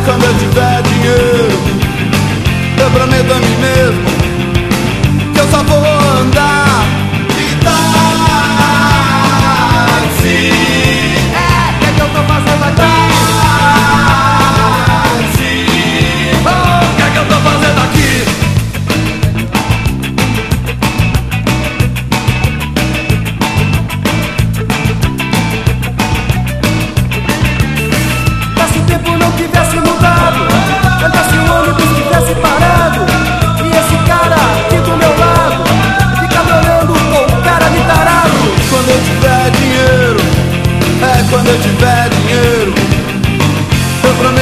quando eu tiver dinheiro, eu prometo a mim mesmo que eu só vou andar de táxi. É, o que é que eu tô fazendo aqui? Táxi. Oh, o que é que eu tô fazendo aqui? Se o tempo não tivesse mudado,